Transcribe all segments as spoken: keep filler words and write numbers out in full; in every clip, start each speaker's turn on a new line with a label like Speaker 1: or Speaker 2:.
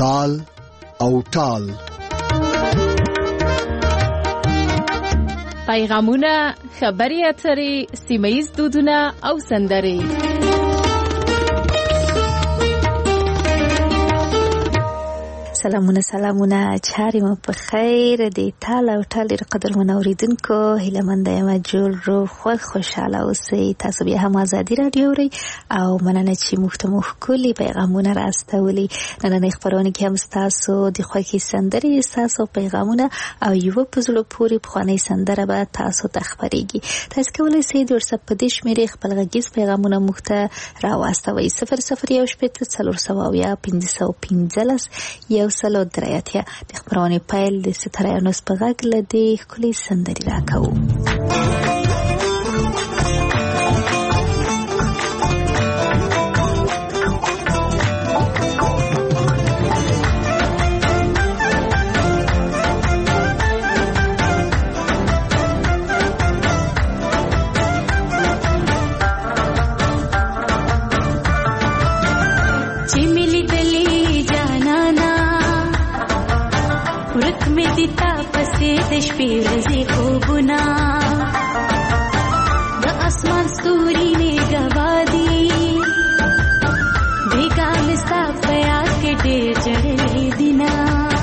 Speaker 1: تال او ټال.
Speaker 2: پیغامونه، خبري اترې، سیمه‌ییز دودونه او سندرې.
Speaker 3: سلامونه سلامونه چاري مو په خیر دي. تال او ټال ډېر قدرمن اوریدونکو، هیله مند یم جوړ روغ خوښ خوشاله اوسئ. تاسو بیا هم ازادي راډیو اورئ او مننه چې موږ ته مو ښکلي پیغامونه راستولي. نننۍ خپرونه کې هم ستاسو د خوښې سندرې، ستاسو پیغامونه او یوه په زړه پورې پخوانۍ سندره به تاسو ته خپرېږي. تاسو کولی شئ د وټساپ په دې شمېرې خپل غږیز پیغامونه موږ ته راواستوئ. صفر صفر یو شپېته څلور سوه اویا پنځه سوه پنځلس یو سلو درې اتیا. د خپرونې پیل د ستاره یونس په غږ له دې ښکلې سندرې راکوو.
Speaker 4: د شپې ورځې خوبونه د اسمان ستوري نه غوادي بیګا مستا پیا کې ډېر جړې دینا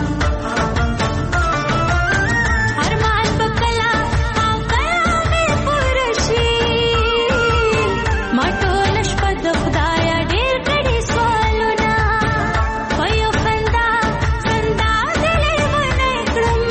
Speaker 4: ارمان بکلا او کلا مې پرشي ما ټول شپه د خدای ډېر کړي سوالونه وایو خندا خندا دلې ونه کړم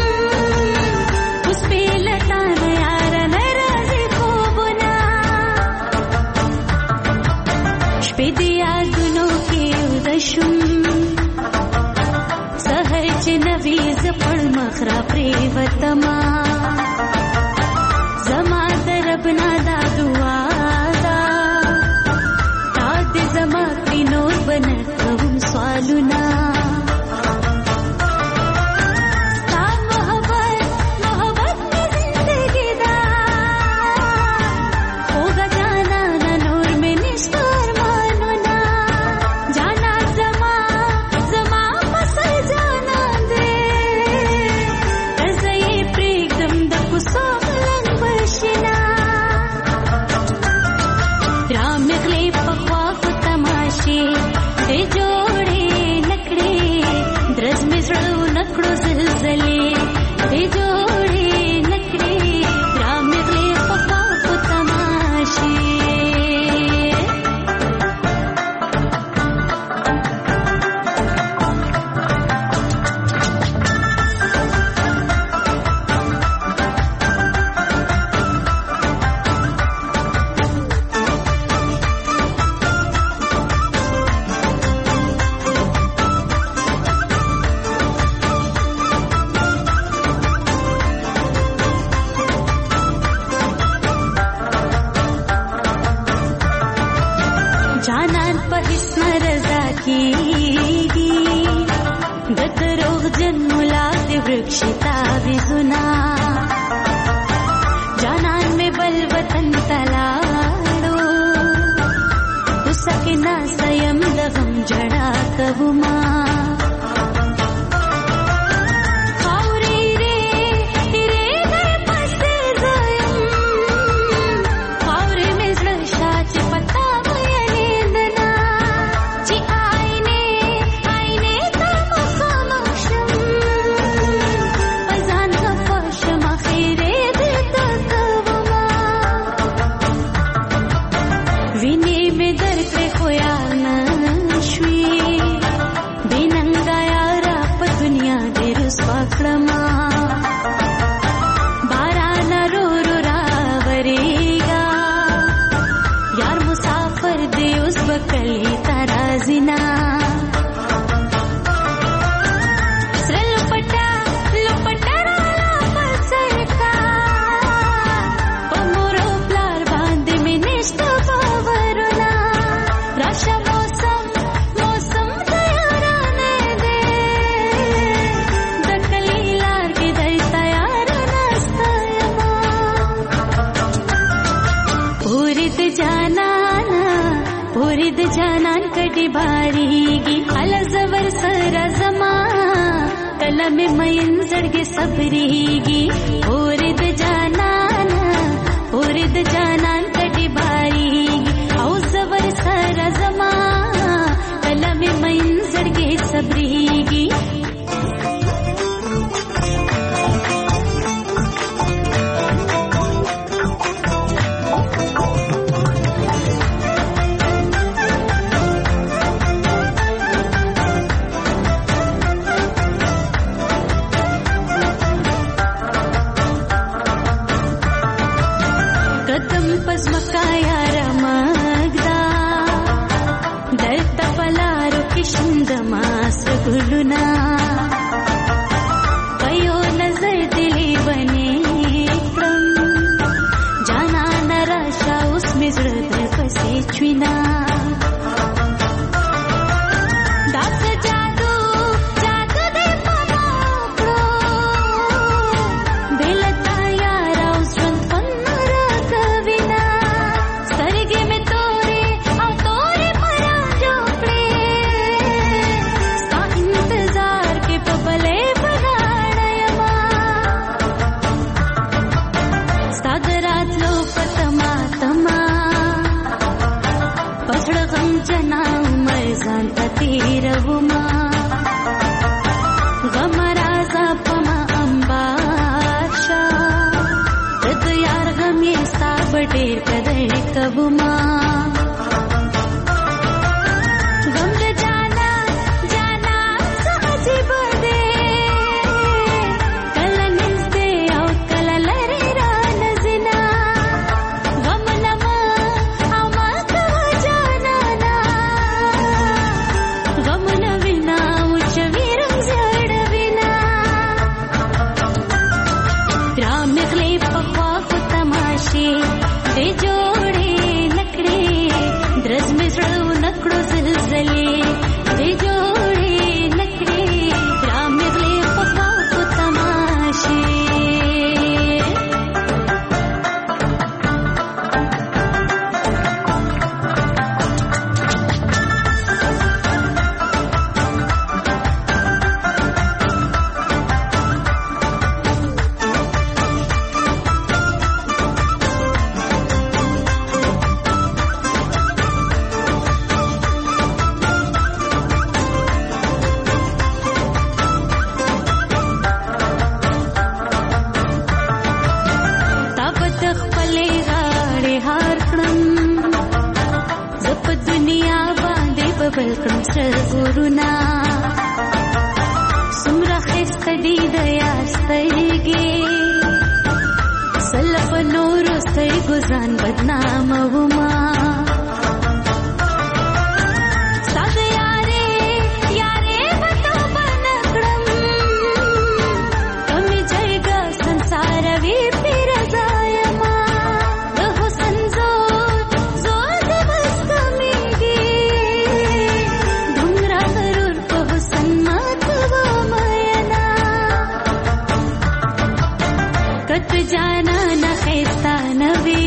Speaker 4: سهر چې نوی زپړ مخرا پریوتما زما دربنا دا دعا دا تا دې زما پینور بنکوم سوالونه پوری د جانان کډي باریږي ال زور سره زما کلم مین زړګي صبرېږي پوری د جانان پوری د جانان کډي باریږي او زور سره زما کلم مین زړګي صبرېږي पयो नजर दिली बने क्रम जाना नराशा उसमें जड़ फसे चुना दास जादू जादू दे पमाकड़ो बेलता यारा उस रंग पन्नरा कविना सरगे में तोरे औ तोरे मरा जोपड़े ढेर कदर कबुमा गम जाना जाना साजी बदे कल निस्ते औ कल लरे रान जिना गम नमा अमा कवा जाना ना गम नविना उच्च वीरं जड़ विना राम निकले पखवा को तमाशे दे जोड़े नकड़े द्रज में जड़ो नकड़ो जिलजले दे जोड़े नकड़े राम निकले पका को तमाशे बलकम सगुरुना सुमरा खिस्तडी दया सैगे सलफ नूर सै गुजान बदनाम वुमा साद यारे यारे बतो बनकड़म कमी जयगा संसार वी फिर जायमा दहो संजो जोर दिवस कमीगी कत जाना न खैस्ता नवे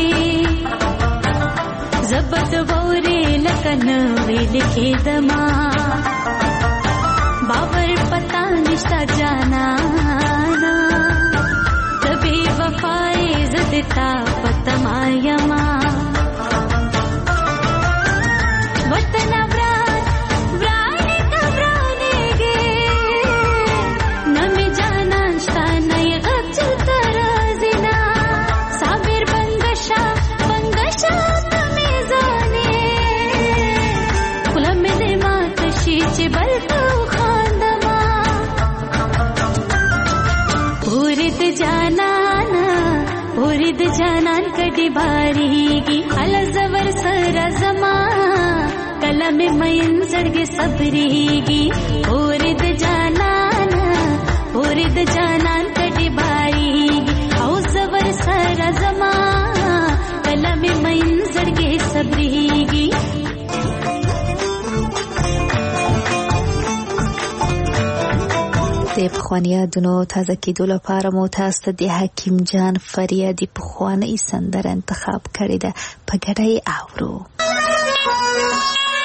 Speaker 4: जबत बोरे लकन वे लिखे दमा बाबर पता निष्ठा जाना ना तभी वफाए जदता पतमायमा वतना उरिद जानान कडी बारीगी अल जवर सरा जमा कलम मयन जड़गे सबरीगी उरिद जानान उरिद जानान कडी बारीगी औ जवर सरा जमा कलम मयन जड़गे सबरीगी
Speaker 3: د پخوانی یادونو تازه کېدو لپاره مو تاسو ته د حکیم جان فریادي پخوانی سندره انتخاب کړې ده، په ګډه یې اورو.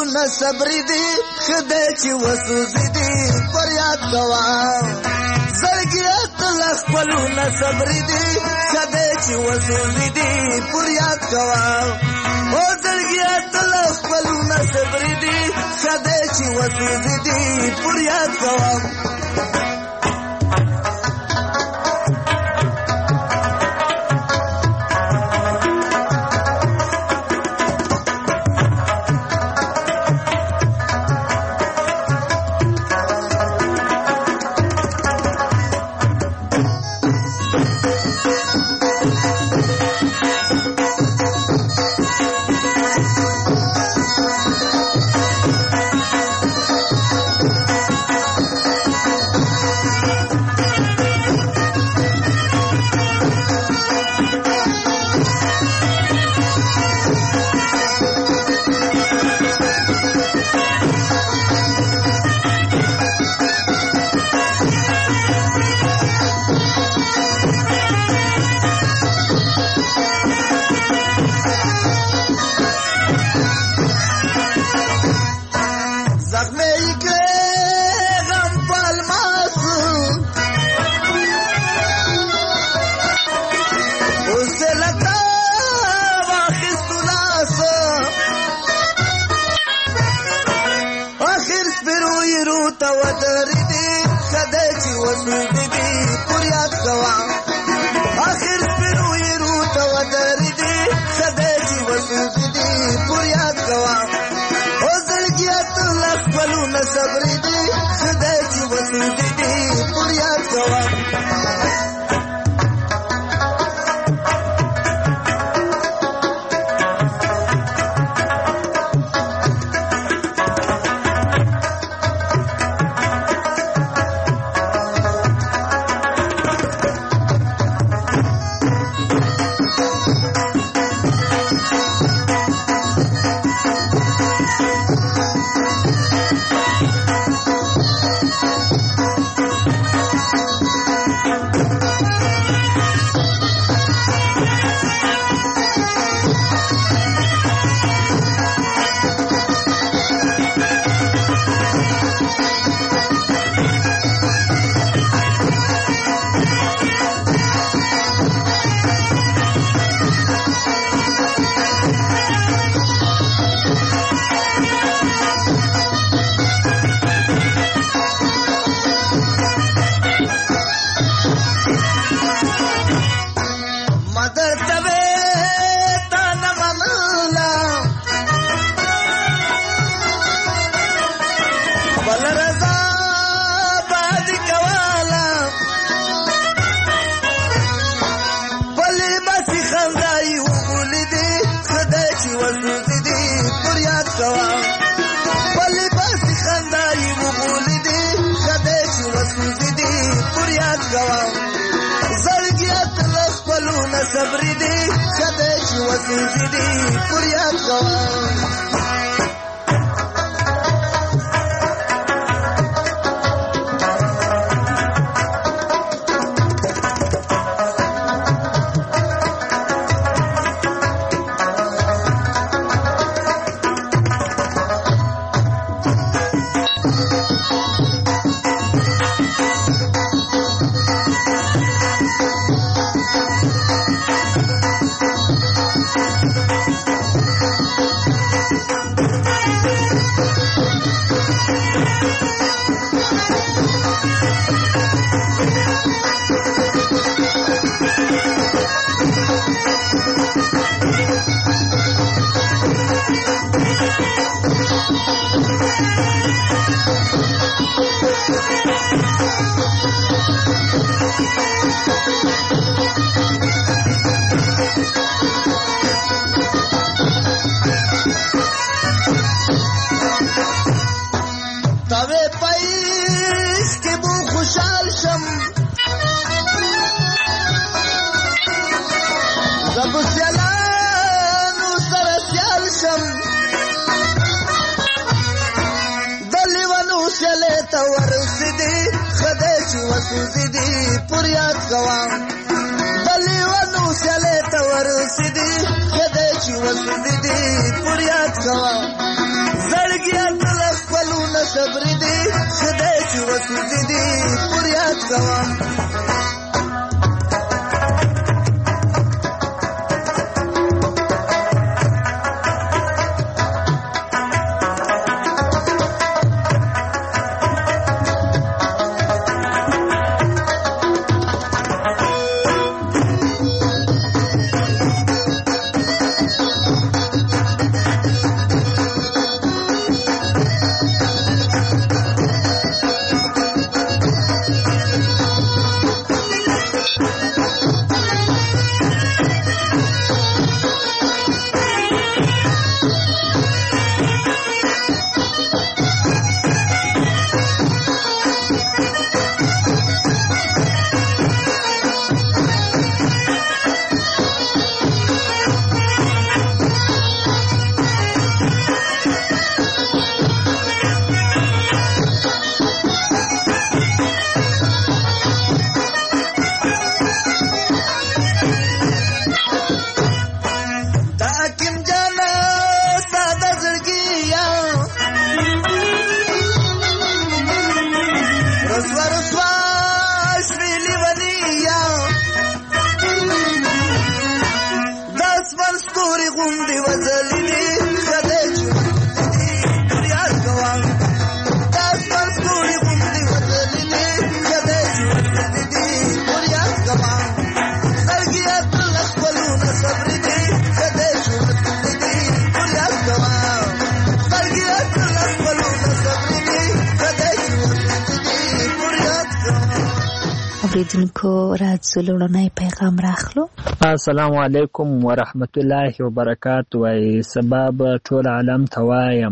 Speaker 5: خپلونه صبرې دي خدای چې وسوځي دي فریاد کوه زړګیه تله خپلونه صبرې دي خدای چې وسوځي دي فریاد کوه او زړګیه تله خپلونه صبرې دي خدای چې وسوځي دي فریاد کوه صبرې دي خدای چې وسوځي دي فریاد کوه صبر دي خدای چې وسوځي دي پر یاد کوم
Speaker 3: اوریدونکو راځو لوړنی پیغام راخلو.
Speaker 6: السلام علیکم ورحمت الله وبرکاته. وای سبب ټول عالم توایم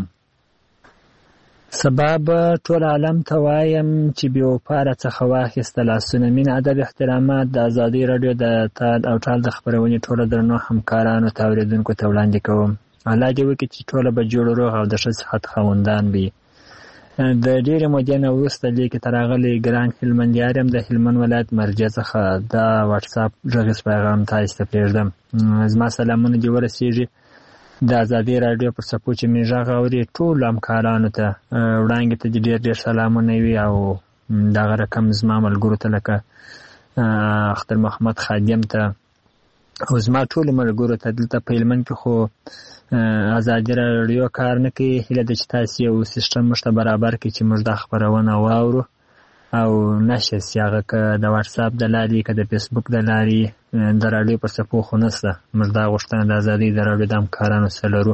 Speaker 6: سبب ټول عالم توایم چې بیا پاره څخه واخیسته لاسونه مين ادب احترامات د ازادي رادیو د تال او تال د خبرونې ټول درنو همکارانو ته اوریدونکو ته وړاندې کوم. الله دې وکړي چې ټول به جوړ روغ او د ښه صحت خاوندان وي. د ډېرې مودې نه وروسته لیکې ته راغلی ګران هلمندیار یم د هلمند ولایت مرجع څخه دا واټساپ غږیز پیغام تاسو ته پرېږدم. زما سلامونه دې ورسېږي د ازادي راډیو پر څپو چې مې غږ اوري ټولو همکارانو ته وړاندې ته دې ډېر ډېر سلامونه وي او دغه رقم زما ملګرو ته لکه اختر محمد خادم ته او زما ټولو ملګرو ته دلته په هلمند کې خو ازادي راډیو کار نه کوي. هیله ده چې تاسو یو سیسټم موږ ته برابر کړئ چې موږ دا خپرونه واورو او نشر سي. هغه که د واټساپ د لارې که د فیسبوک د لارې د راډیو پر څپو خو نشته. موږ دا غوښتنه د ازادۍ د راډیو د همکارانو سره لرو.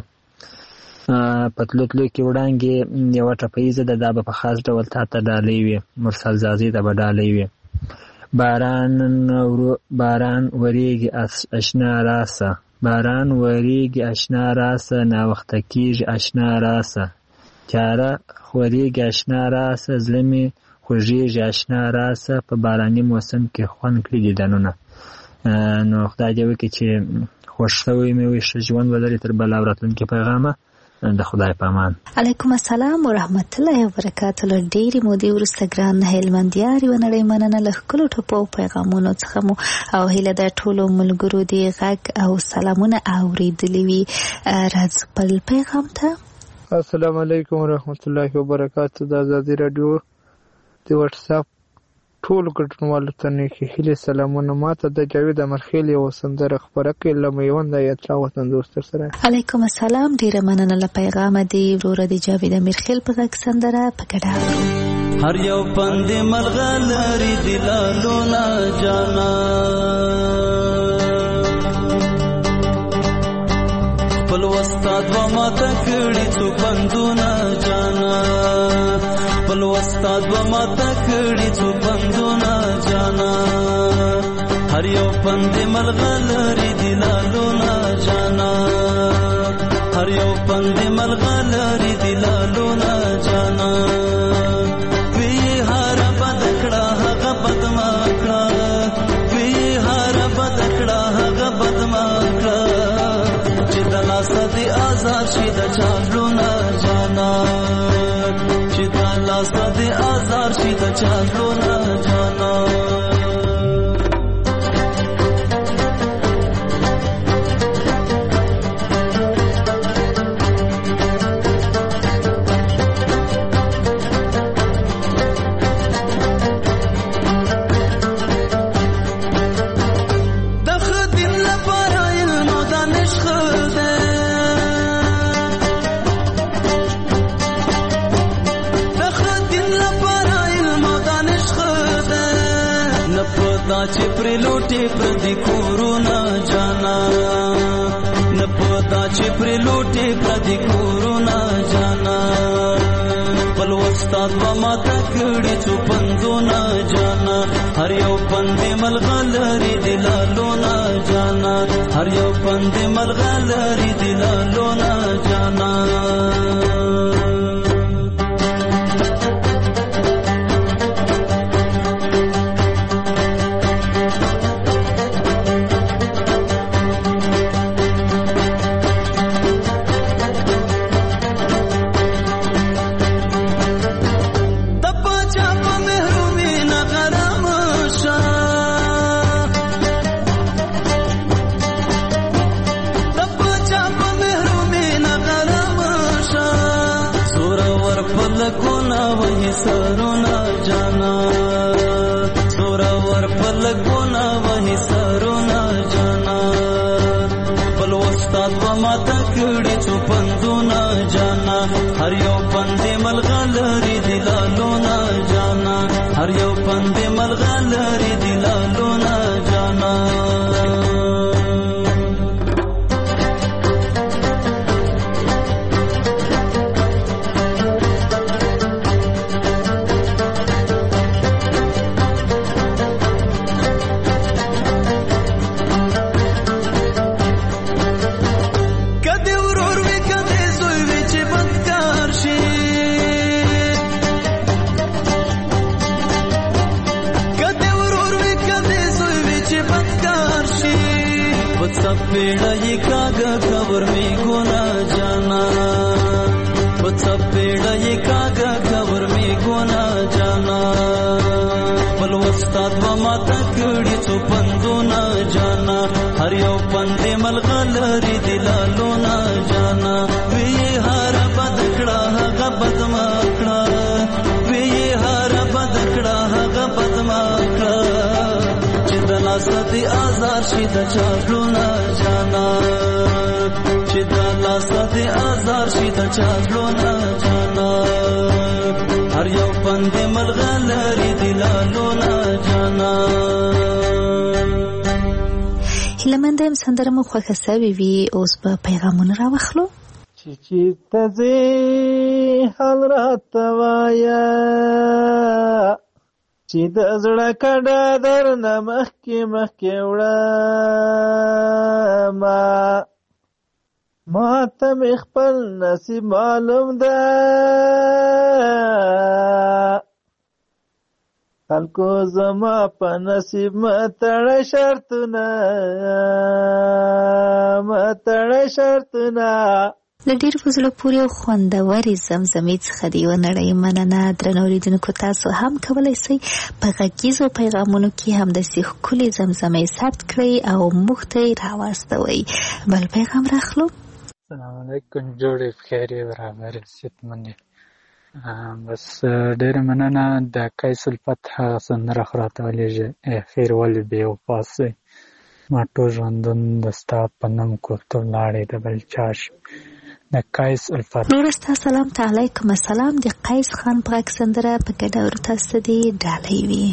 Speaker 6: په تلو تلو کې وړاندې یوه ټپیزه ده، دا به په خاص ډول تا ته ډالۍ وي. مرسل زازي ته به ډالۍ وي. باران باران وریږي اشنا راسه، باران وریږي اشنا راسه، ناوخته کېږي اشنا راسه، تیاره خورېږي اشنا راسه، زړه مې خوږېږي اشنا راسه، په باراني موسم کې خوند کړي دیدنونه. نو خدای دې وکړي چې خوښ شوی مې وي، ښه ژوند ولري. تر بله وراتلونکي پیغامه د خدای په امان.
Speaker 3: علیکم السلام ورحمت الله وبرکاته. له ډېرې مودې وروسته ګران هلمندیار یوه نړۍ مننه له ښکلو ټپو او پیغامونو څخه مو او هیله ده ټولو ملګرو دې غږ او سلامونه اورېدلي وي. راځو بل پیغام ته.
Speaker 7: السلام علیکم ورحمت الله وبرکاته. د ازادي راډیو د واټساپ ټول ګډونوالو ته نیکې هیلې سلامونه. ماته د جاوید امرخیل یوه سندره خپره کړې له میوند ایتلا وطن دوست سره.
Speaker 3: علیکم السلام، ډېره مننه له پیغامه دی وروره د جاوید امرخیل په غږ سندره په ګډه اورو.
Speaker 8: هر یو پندې ملغلري د لالونه جانا، خپل استاد و ماته کړي څو پندونه جانا، خپل استاد و ماته کړي څو پندونه جانا، هر یو پندې ملغلري د لالونه جانا، هر یو پندې ملغلري د لالونه جانا. سدي آزار شي د چالونا جانا، چې دا لاس دې آزار شي د چالونا جانا. لوټي پردي کورونه جانا نه پتا چې پر لوټي پردي کورونه جانا بل استاد و ما تکړی څو پنځونه جانا هر یو پندې ملغلري دلالونه جانا هر یو پندې ملغلري دلالونه جانا سرونا جانا زورور پلکونا وہی سرونا جانا بل استاد و ما تکړی څو پندونا جانا هر یو پندې ملغلري دلالونا جانا هر یو پندې ملغلري دلالونا جانا पेड़ा ये कागा खबर में गोना जाना बच्चा पेड़ा ये कागा खबर में गोना जाना बल उस्ताद व माता कड़ी څو پندونه जाना हर یو پندې ملغلري دلالونه जाना وی هر بدکړه هغه بدمکړه وی هر بدکړه هغه بدمکړه لاستي آزار شي د چاړونه جانا چې د لاستي آزار شي د چاړونه جانا هر یو پندې ملغلري دلالونه جانا
Speaker 3: هیلمنده هم سندره مو خوښه سوي وي اوس به پیغامونه راوخلو
Speaker 7: چې چې تزه حال راته وایا چې د زړه کډه در نه مخکې مخکې وړه ما ما ته مې خپل نصیب معلوم ده خلکو زما په نصیب متړه شرطونه متړه شرطونه
Speaker 3: له ډېر په زړه پورې او خوندورې زمزمې څخه د یوه نړۍ مننه. درنو اورېدونکو تاسو هم کولی شئ په غږیزو پیغامونو کې همداسې ښکلې زمزمې ثبت کړئ او موږ ته یې راواستوئ. بل پیغام راخلو.
Speaker 6: السلام علیکم، جوړې بخیر یې، برابر صحتمند یې. بس ډېره مننه. د قیس الفتح سندره خو راته ولېږئ، خیر ولې بې وفا سوی، ما ټول ژوندون د ستا په نوم کوفته ولاړې د بل چا شي. د قیس الفتح.
Speaker 3: نور ستا سلام ته علیکم السلام. د قیس خان په غږ سندره په ګډه ور تاسو ته دې ډالۍ وي.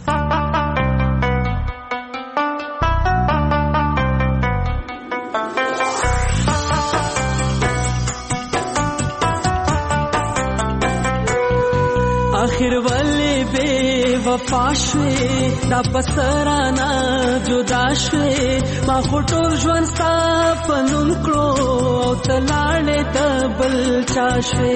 Speaker 9: आखिर वाले बे वफा शवे دا بسرانا جدا شوی، ما خټول ژوند ستا په نوم کړو او ته لاړې د بل چا شوی.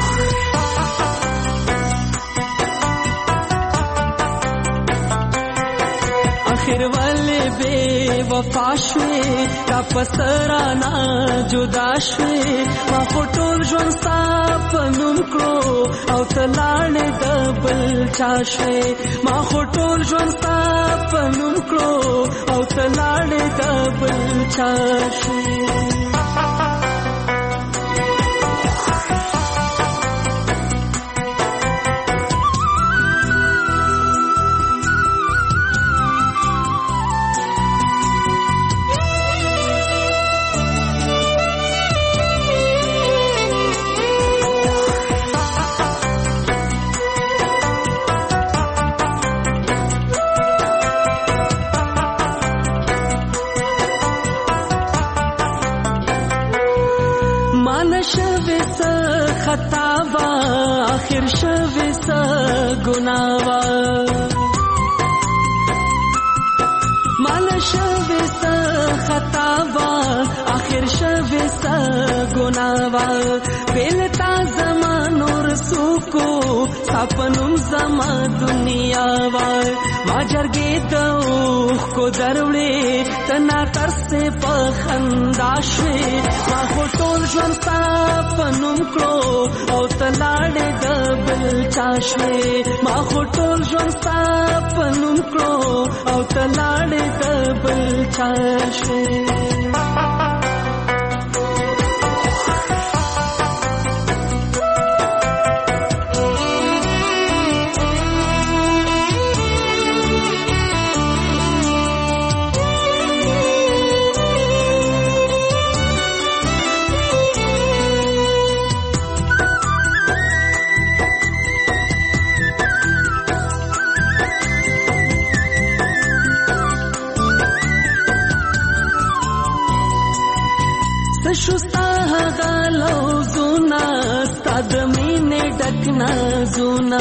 Speaker 9: आखिर वाले बे वफा شوی دا بسرانا جدا شوی، ما خټول ژوند ستا په نوم کړو او ته لاړې د بل چا شوی. ما خټول ژوند ستا په نوم کړو او ته لاړې د بل چا شوی. خطا وا اخر شوه س ګناه وا مال شوه س خطا وا اخر شوه س ګناه وا بلتا زمانو رسو کو سپنم زما دنیا وا ما جرګې ته کو دروړې تنا ترسه په خندا شوي ما ټول ژوند سپنم کړو او تلاړې د بل چا شوي ما ټول ژوند سپنم کړو او تلاړې د بل چا شوي شستا غالو زونا ستاد مینه ډکنا زونا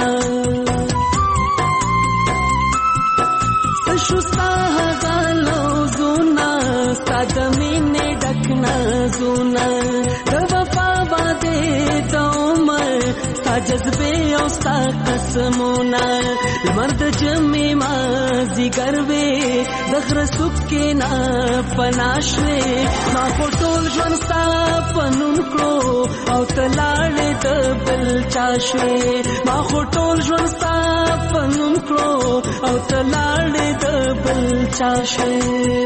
Speaker 9: شستا غالو زونا ستاد مینه ډکنا زونا د وفا باندې دومر ستا جذبه او ستا قسمونه مرد جمع ما زیګر وې زخر سوک کې نا پناشوي ما ټول ژوند ستا پنوم کړو او تلاړې د بل چا شوي ما ټول ژوند ستا پنوم کړو او تلاړې د بل چا شوي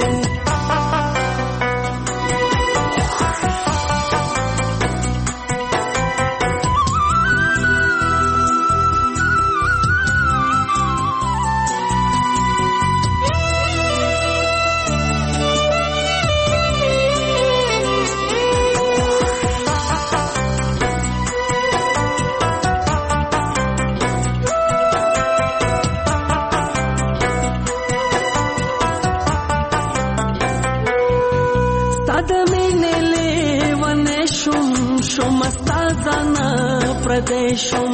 Speaker 9: پردیشم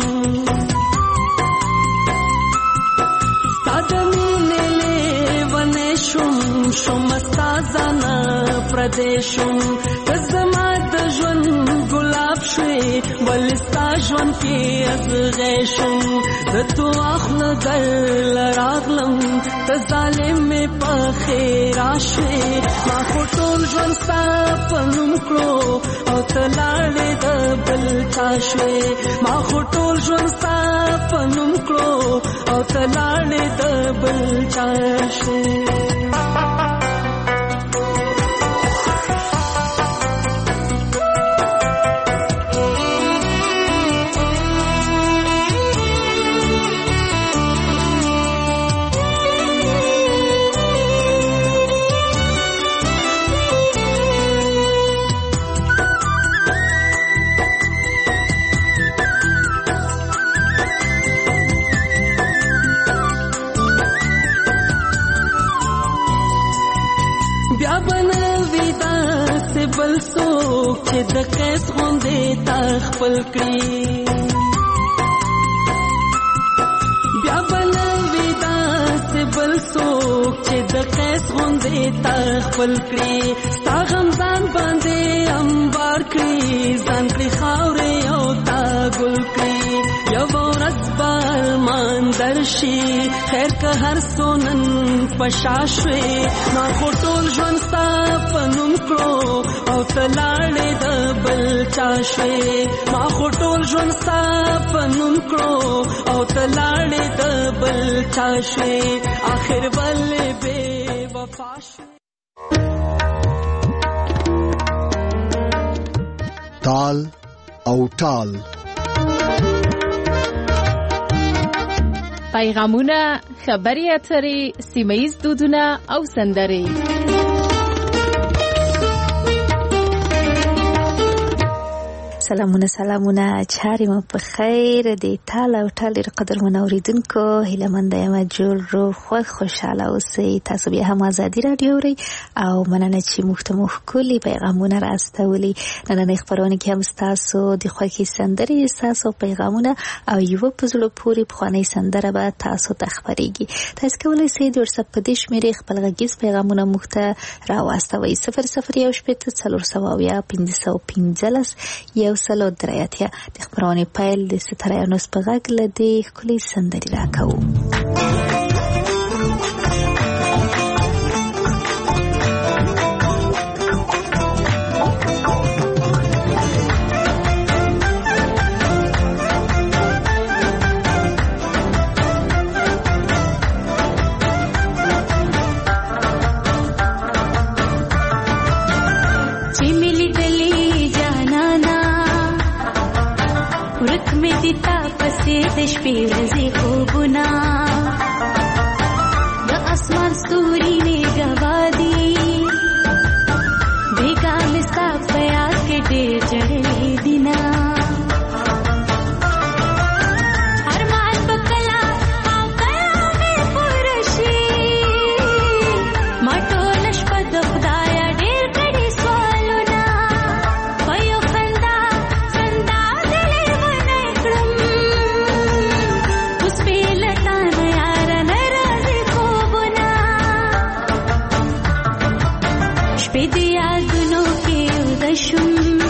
Speaker 9: ستادمینه لیونشم شم ستازانا پردیشم تزما د ژوند ګلاب شوي ولستا ژوند کې ازغیشم د تو اخله در لراغلم ته ظالم مې په خیر راشوي ما ټول ژوند ستا پنوم کړو او تلاړې د بل چا شوي ما ټول ژوند ستا پنوم کړو او تلاړې د بل چا شوي بل څوک چې د قیس غوندې تا خپل کړي بیا به نه وي داسې بل څوک چې د قیس غوندې تا خپل کړي ستا غم ځان باندې انبار کړي ځان کړي خاورې او تا ګل کړي یوه ورځ به ارمان درشي خیر که هر څو نن په شا شوې ما خو ټول ژوند ستا په نوم کړو او تلاړې د بل چا شوې ما خو ټول ژوند ستا په نوم کړو او تلاړې د بل چا شوې آخر ولې بې وفا شوې
Speaker 1: تال او ټال
Speaker 2: پیغامونه خبري اترې سیمه‌ییز دودونه او سندرې
Speaker 3: سلامونه سلامونه چاري مو په خیر د تعالی او تعالی قدر منوریدونکو هیله مند یم جوړ رو خو خوشاله اوسئ. تاسو بیا هم ازادي رادیو ری او مننه چې مختمخ کلی پیغامونه راستولي. نن خبرونه کې هم تاسو د خوښي سندري تاسو پیغامونه او یو په زلو پوری بخوانی سندره به تاسو تخبريږي. تاسو کولای شئ د واتساپ په دیش مری خپل غږیز پیغامونه مخته راوستوي صفر صفر یو شپږ څلور سوه یا پنځه پنځلس یو سلو درایاتیا د خبرونه پایل د سترایانو سپغاګ لدی کلی سندري راکاو. د شپې ورځې خوبونه د اسمان ستوري نه غوادي بیګا لستا پیا کې ډېر جړلې دینا ارمان بکلا او کلا مې پرشي ماټول شپه د خدای ډېر کړي سوالونه وایو خندا خندا دلې ونه کړم پیدیا گنو کې ودشم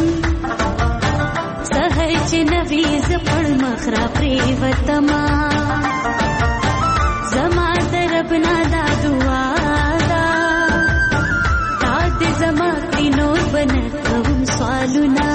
Speaker 3: سحر چې نویز پړ مخرا پری وتما زما دربنا دا دعا دا تا دې زما کینو بنتوم سوالونه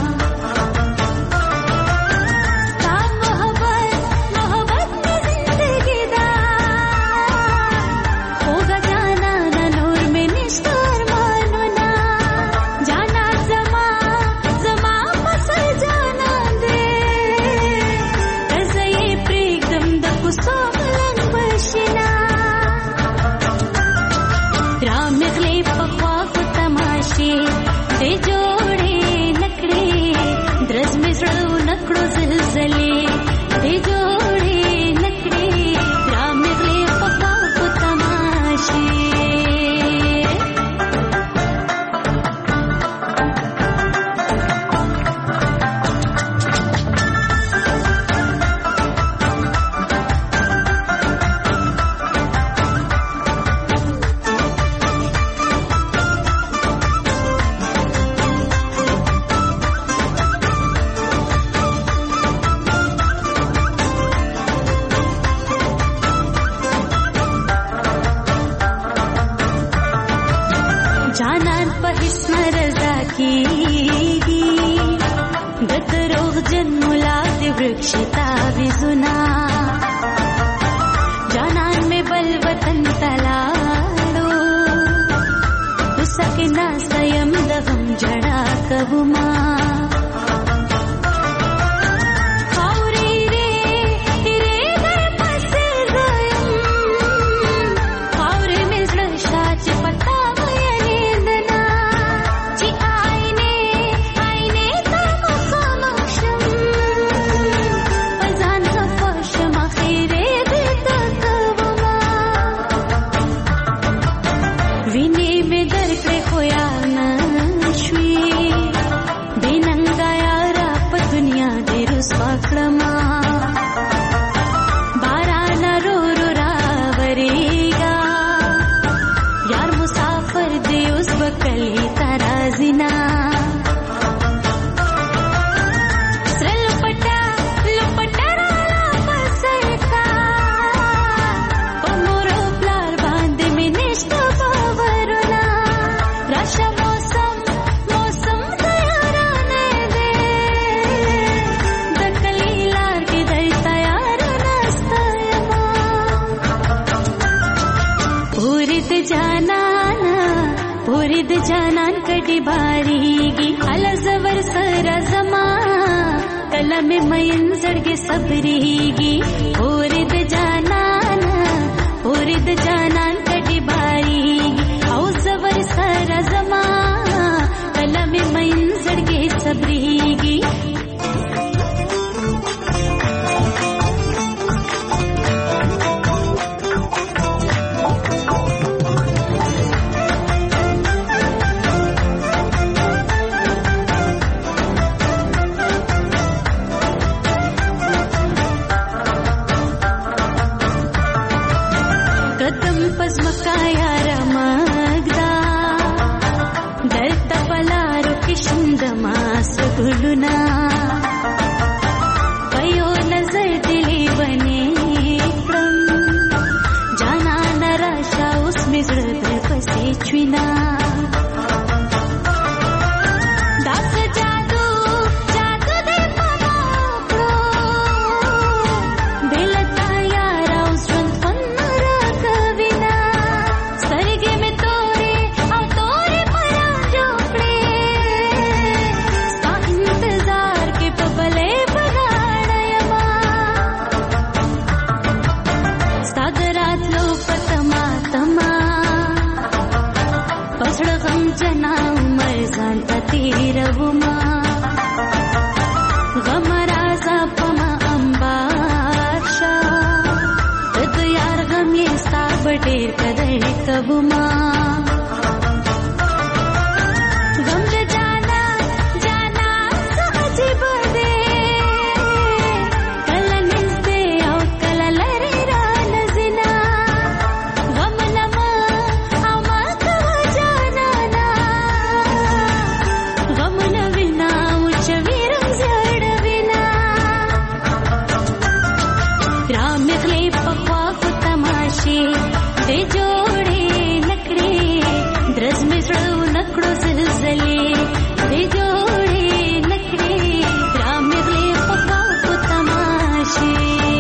Speaker 4: جانان کټي باريږي ال زور سره زما کله مې مین زړګي صبريږي اور د جانان اور د جانان کټي باريږي او زور سره زما کله مې مین زړګي صبريږي ګلونه په یو نظر دلې ونې کړم جانان راشه اوس مې زړه در پسې چوينا ډېر قدر کوما غم دې جانا جانا عجیب دې کله نږدې او کله لرې را نزنا غم نما او ما کوه جانانا غم نه وینا او چې ویرم زړ وینا رام نغلې په خوا خو تماشې دې جوړې نکړې درز مې زړه نکړو زلزلې دې جوړې نکړې رام غلې په خوا خو تماشې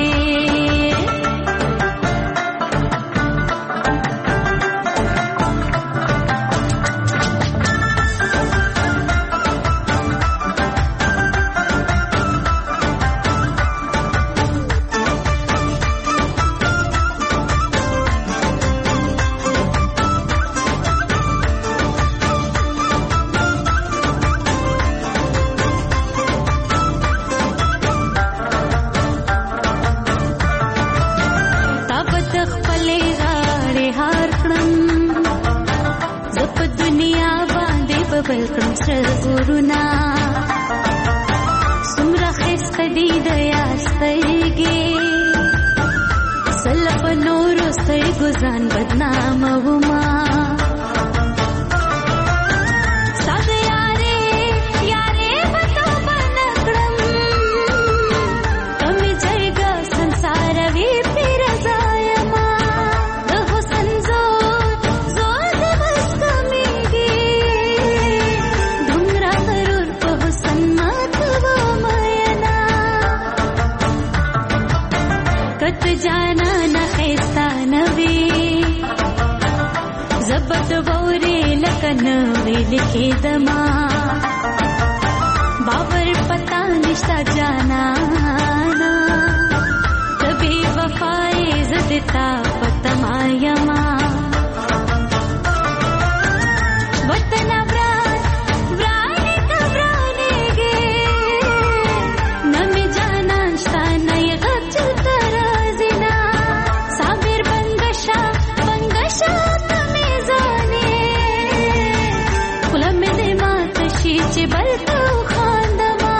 Speaker 4: بل کړم سرګورنا سمره خسته دي د یاستېږي سلپ نور سترګو ځان بدنام وما ساده یارې یارې بتا بنکړم کمې ځایګه संसार وی پیر ځایما د حسن زو زو د بس کمیږي دومره غرور په حسن ماتوا مینا کت جانا نه خستا نوي زبط ووري لکن ویل کې دما باور پتا نشتا جانا تبي وفای زدتا پتما یما وطن وران وران کبرانېږي نمې جانان شتا نه یې غږ چلته راځينا صابر بنګشا بنګشا تمې ځانې خوله مې دې ماته شي چې بل ته وخاندما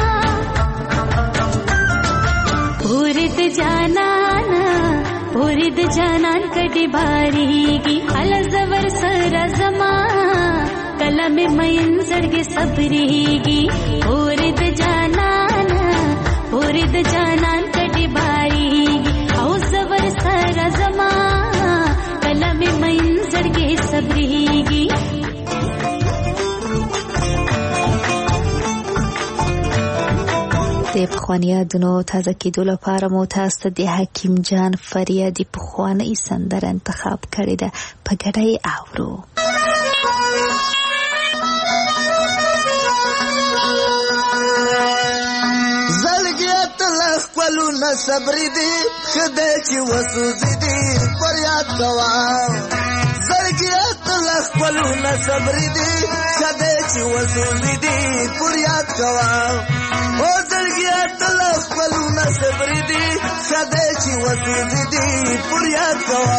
Speaker 4: پورې د جانانا پورې د جانان کډې بارېږي هله زور سره زما کله مې مین زړګې صبرېږي پورې د جانانا پورې د جانان کډې بارېږي او زور سره زما کله مې مین زړګې صبرېږي
Speaker 3: د پخواني یادونو تازه کېدو لپاره مو تاسو ته د حکیم جان فریادي پخوانۍ سندره انتخاب کړې ده په ګډه یې اورو
Speaker 5: زلګیت لخ کولو نه صبرې دي خدای چې وسوځي دي فریاد کوا زلګیت لخ کولو نه صبرې دي خدای چې وسوځي دي فریاد کوا او زلګیت لخ کولو نه صبرې دي خدای چې وسوځي دي فریاد کوا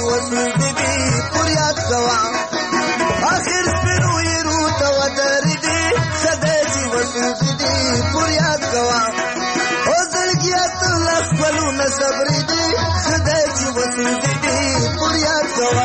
Speaker 5: وسوزي دي پریاد کوا آخر سپینو یرو تا ودری دی خدای چې وسوزي دي پریاد کوا او زړګیات لخ ولو نصبر دی خدای چې وسوزي دي پریاد کوا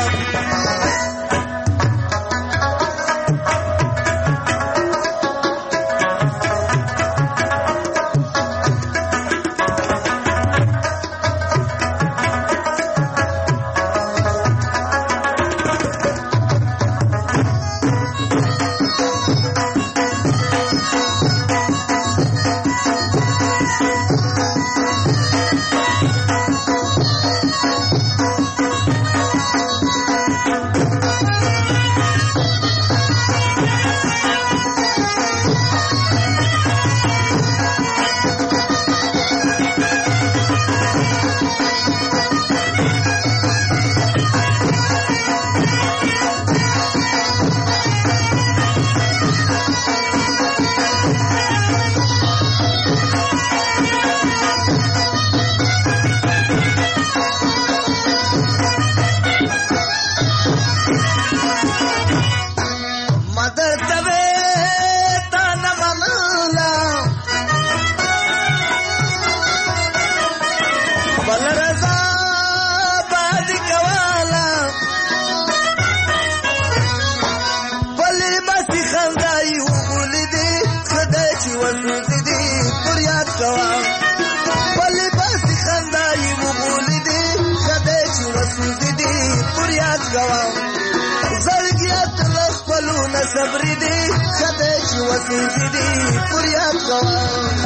Speaker 5: صبر دی خدای چې وسوزي دي پریاد کوا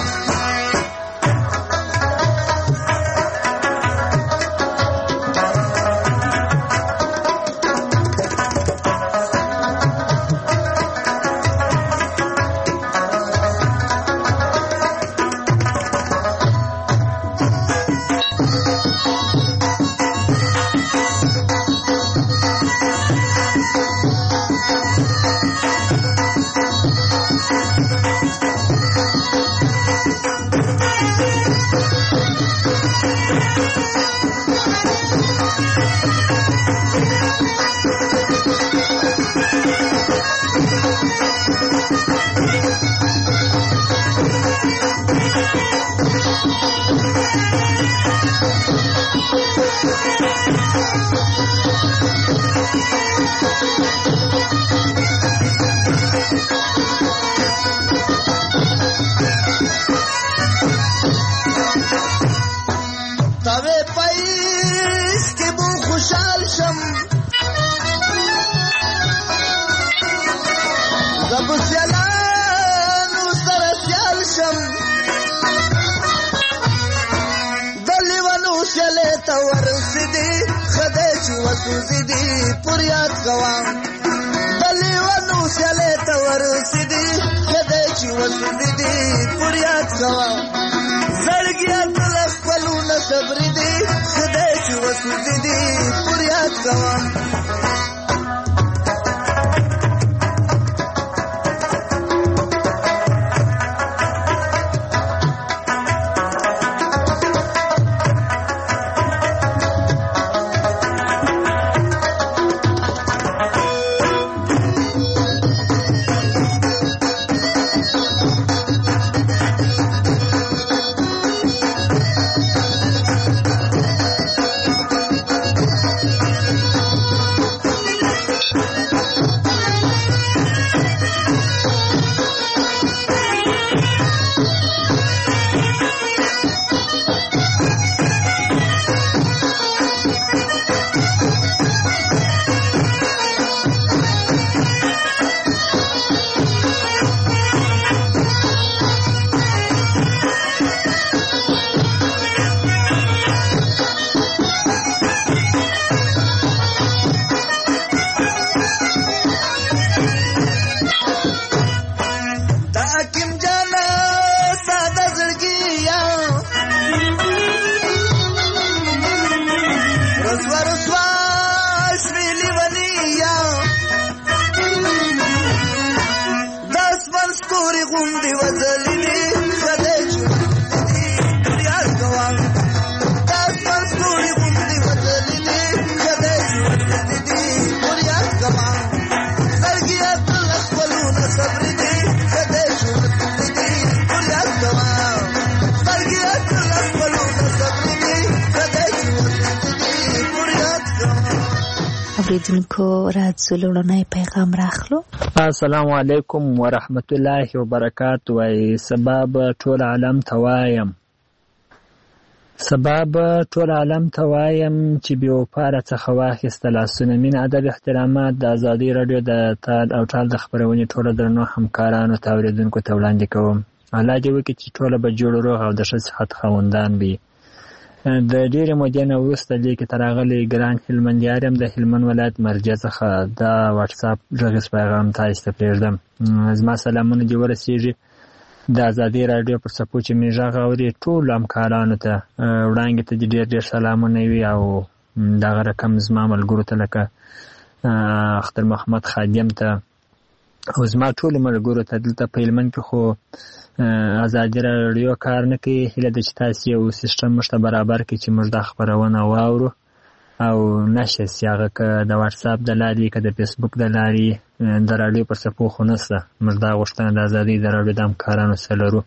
Speaker 5: وسوزي دي پریاد کوا بلی ونو سیاله تا ورسیدی خدای چې وسوزي دي پریاد کوا زړګیا تل خپلو نه صبر دي خدای چې وسوزي دي پریاد کوا
Speaker 3: اوریدونکو راځو لړنی پیغام راخلو.
Speaker 6: السلام علیکم ورحمت الله وبرکاتہ. وای سبب ټول عالم توایم سبب ټول عالم توایم چې بیا پاره څخه واخیستل لاسونه مين ادب احترامات د ازادي رادیو د تاد او ټال د خبرونې ټول درنو همکارانو ته اوریدونکو ته وړاندې کوم. الله دې وکړي چې ټول به جوړ روغ او د ښه صحت خاوندان وي. د ډېرې مودې نه وروسته لیکې ته راغلی ګران هلمندیار یم د هلمند ولایت مرجع څخه دا واتساپ غږیز پیغام تاسو ته پرېږدم. زما سلامونه دې ورسېږي د ازادي رادیو پر څپو چې مې غږ اوري ټولو همکارانو ته وړاندې ته دې ډېر ډېر سلامونه وي او دغه رقم زما ملګرو ته لکه اختر محمد خادم ته او زما ټولو ملګرو ته دلته په هلمند کې خو ازادي رادیو کار نه کوي. هیله ده چې تاسو یو سیستم موږ ته برابر کړئ چې موږ دا خپرونه واورو او نشر سي هغه که د واتساپ د لارې که د فیسبوک د لارې د رادیو پر څپو خو نشته. موږ دا غوښتنه د ازادۍ د رادیو د همکارانو سره لرو.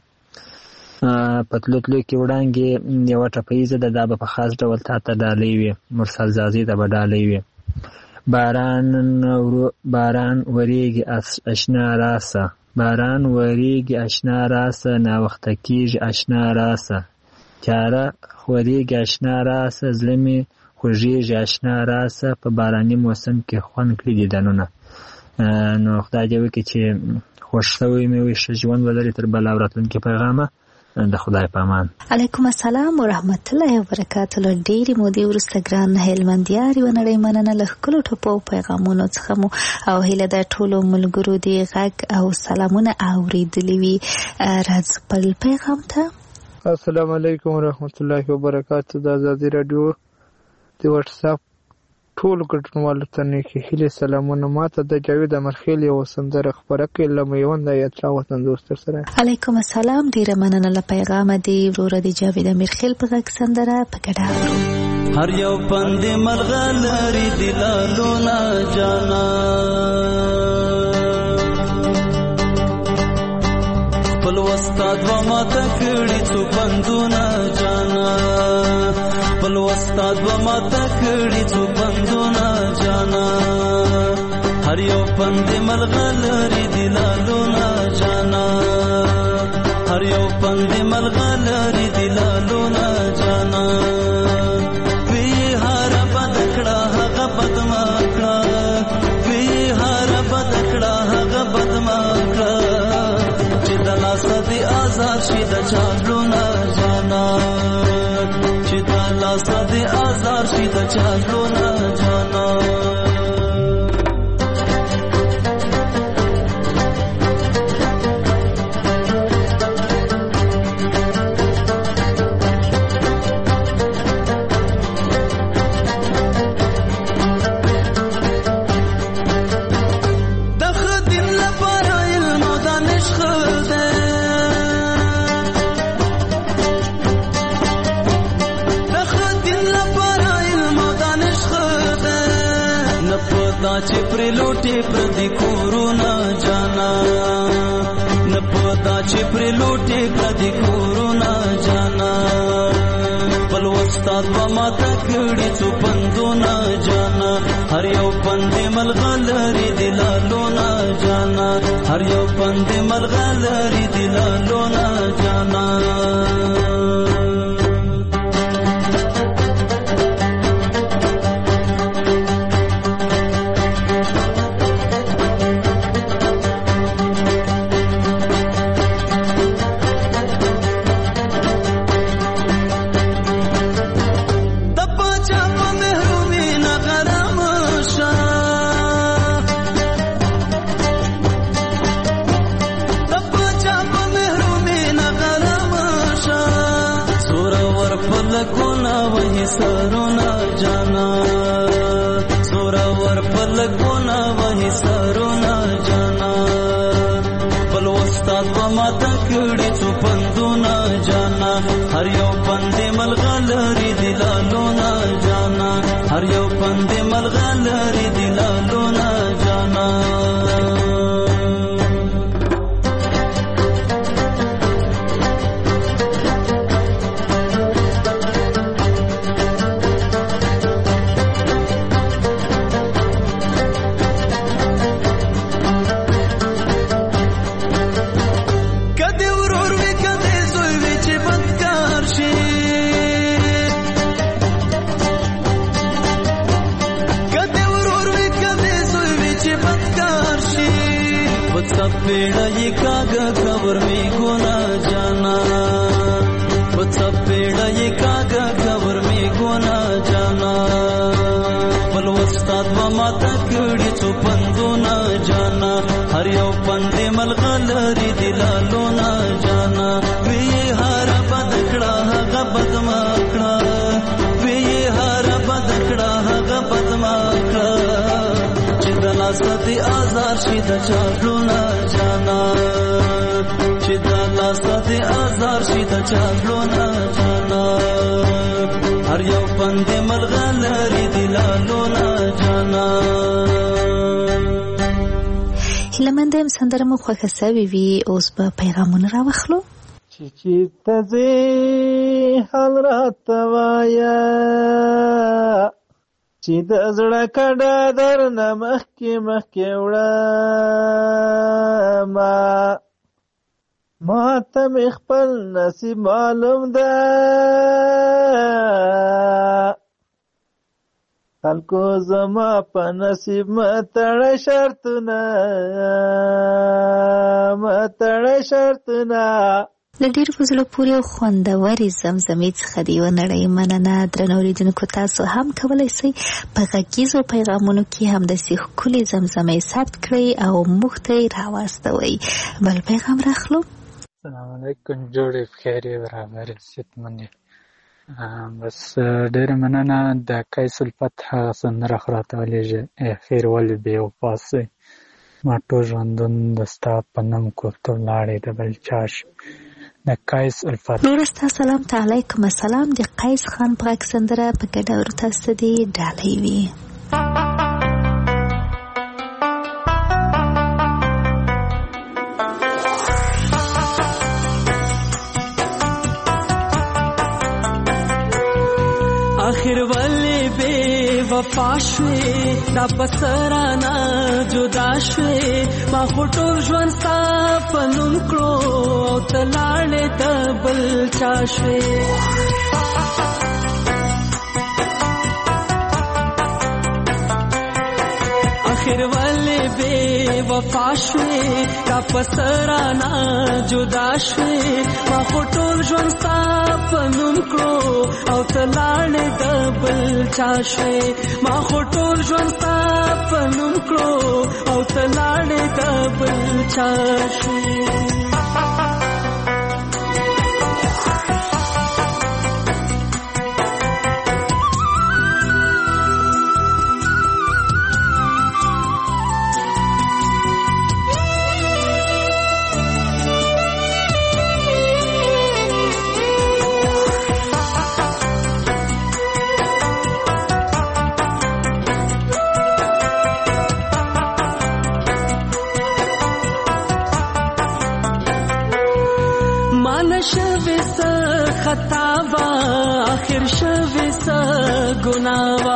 Speaker 6: په تلو تلو کې وړاندې یوه ټپیزه ده دا به په خاص ډول تا ته ډالۍ وي. مرسل زازي ته به ډالۍ وي. باران باران وریږي اشنا راسه باران وریږي اشنا راسه ناوخته کېږي اشنا راسه تیاره خورېږي اشنا راسه زړه مې خوږېږي اشنا راسه په باراني موسم کې خوند کړي دیدنونه. نو خدای دې وکړي چې خوښ شوی مې وي ښه ژوند ولري تر بله ورځ پیغامه د خدای په امان.
Speaker 3: علیکم السلام ورحمت الله وبرکاتہ. له ډېرې مودې وروسته ګران هلمندیار یوه نړۍ مننه له ښکلو ټپو او پیغامونو څخه مو او هیله ده ټولو ملګرو دې غږ او سلامونه اورېدلي وي. راځو بل پیغام ته.
Speaker 7: السلام علیکم ورحمت الله وبرکاتہ. د ازادي رادیو د واتساپ ټولو ګډونوالو ته نیکې هیلې سلامونه. ماته د جاوید امرخیل یوه سندره خپره کړې له میوند ایتلا وطن دوست سره.
Speaker 3: علیکم السلام. ډېره مننه له پیغامه دې وروره د جاوید امرخیل په غږ سندره په ګډه اورو.
Speaker 8: هر یو پند مرغه لري دلالونه جانا خپل استاد و ماته کړي څو پندونه جانا خپل استاد و ماته کړي څو پندونه جانا هر یو پند مرغه لري دلالونه جانا هر یو پند مرغه لري دلالونه جانا وی هر بدکړه هغه بدما کړه وی هر بدکړه هغه بدما کړه چې د لاس دې آزاد شي د چالونه جانا چې د لاس دې آزاد شي د چالونه جانا چې پر لوټي پر دې کورونا جانا نه پتا چې پر لوټي پر دې کورونا جانا بل استاد و ماته کړي څو پندونه جانا هر یو پند ملغلري دلالونه جانا هر یو پند ملغلري دلالونه جانا سرونا جانا سورا ور پلګونا وਹੀ سرونا جانا بل استاد و ماته کړي څو پندونه جانا هر یو پند ملغلري دلالونه جانا هر یو پند ملغلري دلالونه جانا वो चपेड़ा ये कागा खबर में गोना जाना वो चपेड़ा ये कागा खबर में गोना जाना बल वस्ताद व माता कड़ी चो पंदो ना जाना हर यौ पंदे मलगलरी दिलालो ना जाना वे ये हारा बदकड़ा हगा बदमाकड़ा वे ये हारा बदकड़ा हगा बदमाकड़ा चिदला सदी आजार शिदा चालो ना जाना चिदला सदी आजार शिदा चालो ना जाना हर यौ पंदे मलगलरी दिलालो ना जाना
Speaker 3: هیلهمنده یم سندره مو خوښه سوي وي اوس به پیغامونه راوخلو
Speaker 7: چې چې ته ځې حال راته وایه چې د زړه کډه درنه مخکې مخکې وړمه ما ته مې خپل نصیب معلوم ده خلکو زما په نصیب متړه شرطونه متړه شرطونه
Speaker 3: له ډېرو په زړه پورې او خوندورې زمزمې څخه د یوه نړۍ مننه. درنو اورېدونکو تاسو هم کولی شئ په غږیزو پیغامونو کې همداسې ښکلې زمزمې ثبت کړئ او موږ ته یې راواستوئ. بل پیغام راخلو.
Speaker 6: السلام علیکم، جوړې بخیرې برابرې صحتمندې. بس ډېره مننه. د قیس الفتح هغه سندره خو راته ولېږه خیر ولې بې وفا سوی ما ټول ژوندون د ستا په نوم کوفته ولاړې د بل چا شي. د قیس الفتح.
Speaker 3: نور ستا سلام ته علیکم السلام. د قیس خان په غږ سندره په ګډه ورو تاسو ته دې ډالۍ وي.
Speaker 9: آخر والے بے وفا شوی دا پسرانا جدا شوی ما خطور جوان ستا پنوم کرو او تلاړې د بل چا شوی. آخر والے بے وفا شوی دا پسرانا جدا شوی ما خطور جوان ستا پنوم کرو او تلاړې د بل چا شوی. ما خطور جوان ستا پنوم کرو او تلاړې د بل چا شوی. خطاوا آخر شوی سا گناوا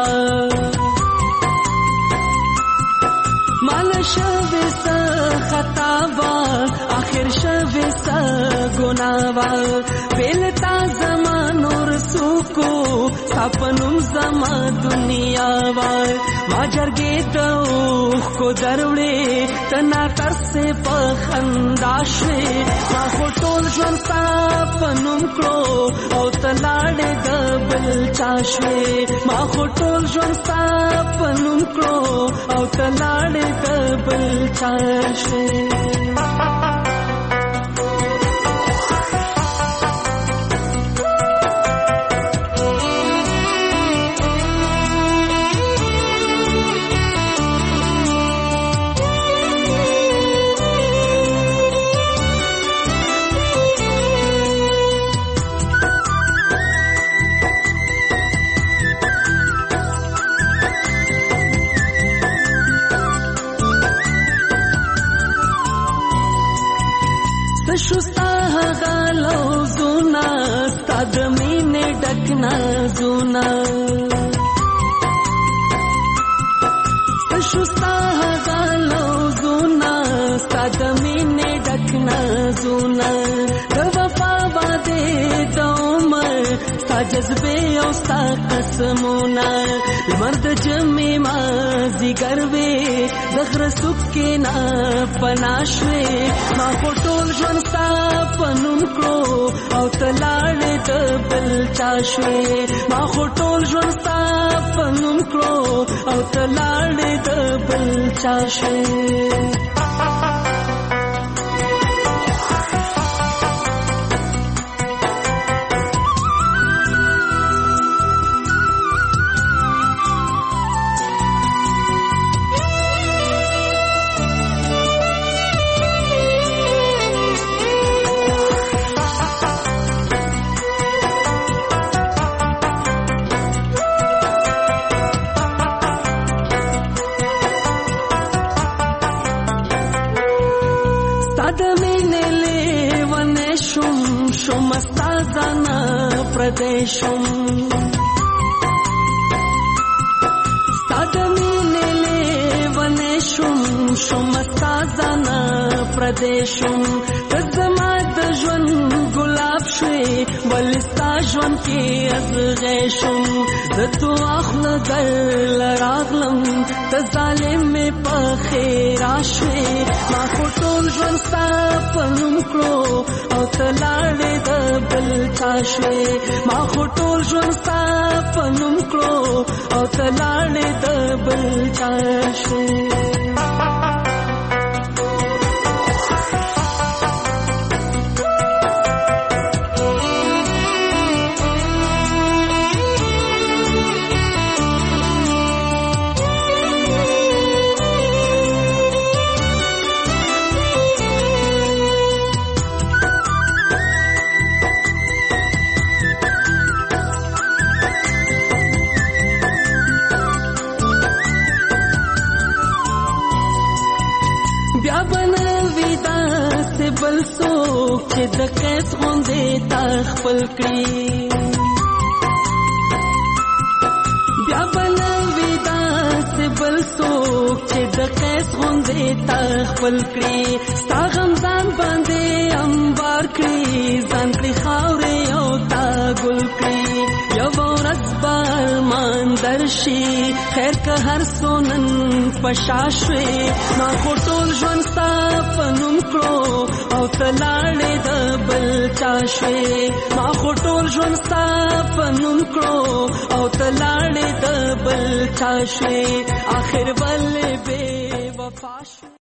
Speaker 9: مال شوی سا خطاوا آخر شوی سا گناوا بیلتا زمان رسو کو سپنم زما دنیا وا ما جرګې دوخ کو دروړې تنا تر سے پخندا شوی ما ټول ژوند ستا پنوم کړو او تلاړې د بل چا شوی. ما ټول ژوند ستا پنوم کړو او تلاړې د بل چا شوی. شستا غالو زونا ستاد مینه ډکنا زونا شستا غالو زونا ستاد مینه ډکنا زونا د وفا باندې د عمر ستا جذبې او ستا قسمونه لمر د جمعې مازدیګر وې د غره څوکې نه پناه شوې ما خو ټول ژوند ستا په نوم کړو او ته لاړې د بل چا شوې ما خو ټول ژوند ستا په نوم کړو او ته لاړې د بل چا شوې پردیشم ستادمینه لیونشم شم استازانا پردیشم تزما د ژوند ګلاب شوې ولې ستا ژوند کې ازغېشم زه تو اخله در راغلم ته ظالم مې په خیرا شوې ما خو ټول ژوند ستا په نوم کړو او ته لاړې د بل چا شوې ما خو ټول ژوند ستا په نوم کړو او ته لاړې د بل چا شوې بل څوک چې د قیس غوندې تا خپل کړي بیا به نه وي داسې بل څوک چې د قیس غوندې تا خپل کړي ستا غم ځان باندې انبار کړي ځان کړي خاورې او تا ګل کړي یوه ورځ به ارمان درشي خیر که هر څو نن په شا شوې ما خو ټول ژوند ستا په نوم کړو او ته لاړې د بل چا شوې ما خو ټول ژوند ستا په نوم کړو او ته لاړې د بل چا شوې آخر ولې بې وفا شوې